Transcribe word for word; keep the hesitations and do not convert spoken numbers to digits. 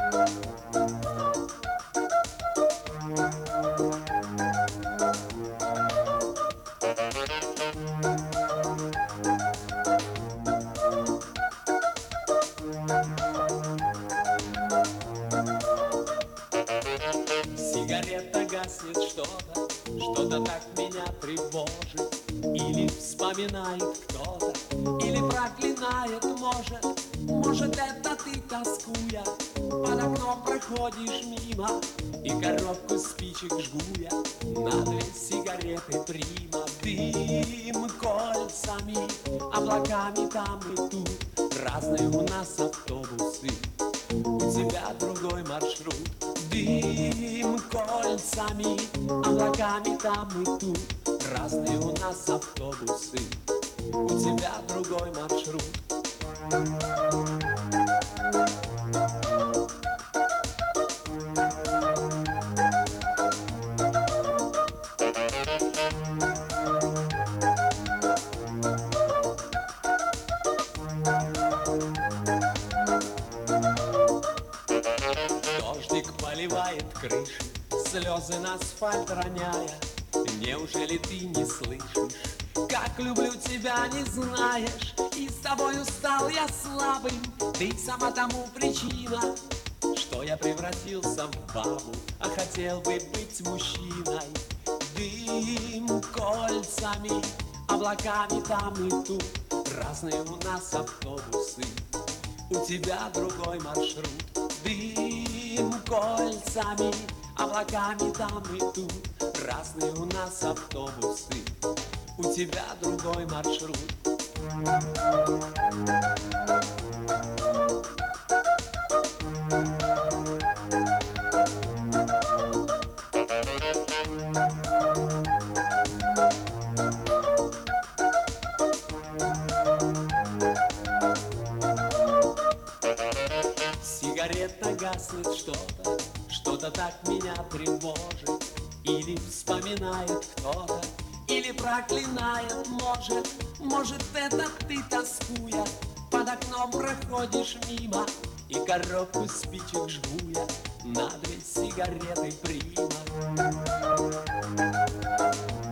Сигарета гаснет, что-то, что-то так меня тревожит. Или вспоминает кто-то, или проклинает, может. Может, это ты, тоскуя, под окном проходишь мимо, и коробку спичек жгу я на две сигареты прима. Дым кольцами, облаками там и тут, разные у нас автобусы, у тебя другой маршрут. Дым кольцами, облаками там и тут, разные у нас автобусы, у тебя другой маршрут. Дождик поливает крыши, слезы на асфальт роняя. Неужели ты не слышишь, как люблю тебя, не знаешь? И с тобою стал я слабым, ты сама тому причина, что я превратился в бабу, а хотел бы быть мужчиной. Дым кольцами, облаками там и тут, разные у нас автобусы, у тебя другой маршрут. Дым кольцами, облаками там и тут, разные у нас автобусы, у тебя другой маршрут. Сигарета гаснет, что-то, что-то так меня тревожит. Или вспоминает кто-то, или проклинает, может. Может, это ты, тоскуя, под окном проходишь мимо, и коробку спичек жгу я на две сигареты прима.